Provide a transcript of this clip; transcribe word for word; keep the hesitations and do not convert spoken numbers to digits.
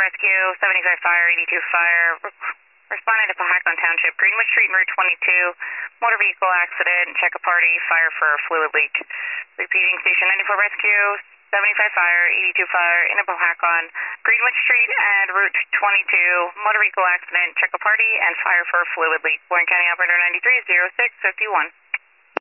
Rescue, seventy-five Fire, eighty-two Fire, responding to Pahakon Township, Greenwood Street, Route twenty-two, motor vehicle accident, check a party, fire for a fluid leak. Repeating, Station ninety-four Rescue, seventy-five Fire, eighty-two Fire, in Pahakon, Greenwood Street and Route twenty-two, motor vehicle accident, check a party, and fire for a fluid leak. Warren County Operator ninety-three, zero six fifty-one.